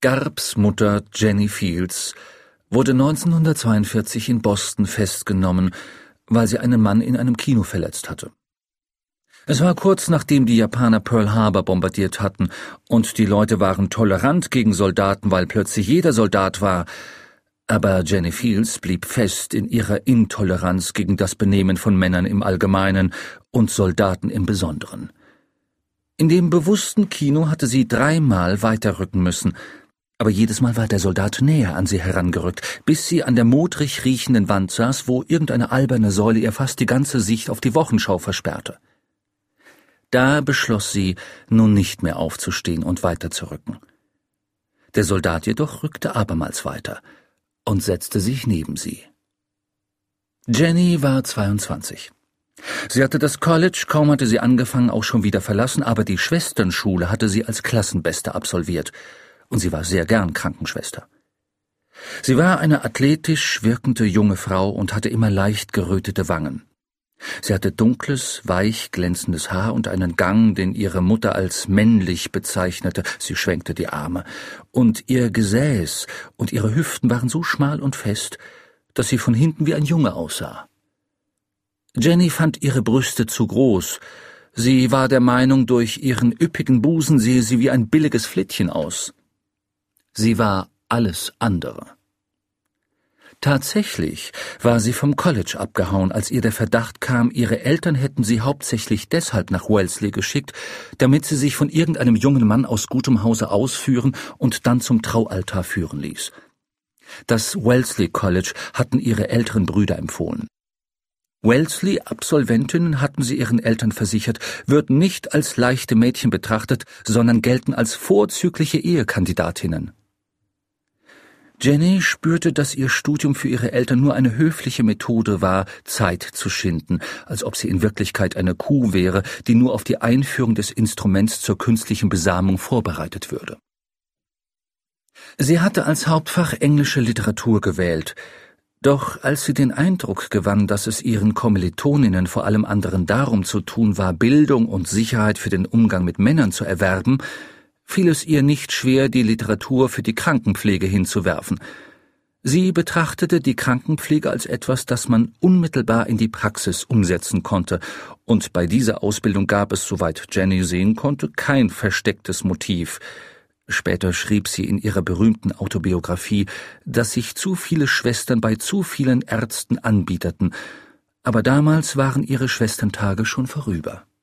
Garbs Mutter Jenny Fields wurde 1942 in Boston festgenommen, weil sie einen Mann in einem Kino verletzt hatte. Es war kurz nachdem die Japaner Pearl Harbor bombardiert hatten, und die Leute waren tolerant gegen Soldaten, weil plötzlich jeder Soldat war. Aber Jenny Fields blieb fest in ihrer Intoleranz gegen das Benehmen von Männern im Allgemeinen und Soldaten im Besonderen. In dem bewussten Kino hatte sie 3-mal weiterrücken müssen, aber jedes Mal war der Soldat näher an sie herangerückt, bis sie an der modrig riechenden Wand saß, wo irgendeine alberne Säule ihr fast die ganze Sicht auf die Wochenschau versperrte. Da beschloss sie, nun nicht mehr aufzustehen und weiterzurücken. Der Soldat jedoch rückte abermals weiter und setzte sich neben sie. Jenny war 22. Sie hatte das College, kaum hatte sie angefangen, auch schon wieder verlassen, aber die Schwesternschule hatte sie als Klassenbeste absolviert, und sie war sehr gern Krankenschwester. Sie war eine athletisch wirkende junge Frau und hatte immer leicht gerötete Wangen. Sie hatte dunkles, weich glänzendes Haar und einen Gang, den ihre Mutter als männlich bezeichnete, sie schwenkte die Arme, und ihr Gesäß und ihre Hüften waren so schmal und fest, dass sie von hinten wie ein Junge aussah. Jenny fand ihre Brüste zu groß. Sie war der Meinung, durch ihren üppigen Busen sehe sie wie ein billiges Flittchen aus. Sie war alles andere. Tatsächlich war sie vom College abgehauen, als ihr der Verdacht kam, ihre Eltern hätten sie hauptsächlich deshalb nach Wellesley geschickt, damit sie sich von irgendeinem jungen Mann aus gutem Hause ausführen und dann zum Traualtar führen ließ. Das Wellesley College hatten ihre älteren Brüder empfohlen. Wellesley-Absolventinnen, hatten sie ihren Eltern versichert, würden nicht als leichte Mädchen betrachtet, sondern gelten als vorzügliche Ehekandidatinnen. Jenny spürte, dass ihr Studium für ihre Eltern nur eine höfliche Methode war, Zeit zu schinden, als ob sie in Wirklichkeit eine Kuh wäre, die nur auf die Einführung des Instruments zur künstlichen Besamung vorbereitet würde. Sie hatte als Hauptfach englische Literatur gewählt, doch als sie den Eindruck gewann, dass es ihren Kommilitoninnen vor allem anderen darum zu tun war, Bildung und Sicherheit für den Umgang mit Männern zu erwerben, fiel es ihr nicht schwer, die Literatur für die Krankenpflege hinzuwerfen. Sie betrachtete die Krankenpflege als etwas, das man unmittelbar in die Praxis umsetzen konnte, und bei dieser Ausbildung gab es, soweit Jenny sehen konnte, kein verstecktes Motiv. Später schrieb sie in ihrer berühmten Autobiografie, dass sich zu viele Schwestern bei zu vielen Ärzten anbiederten, aber damals waren ihre Schwesterntage schon vorüber.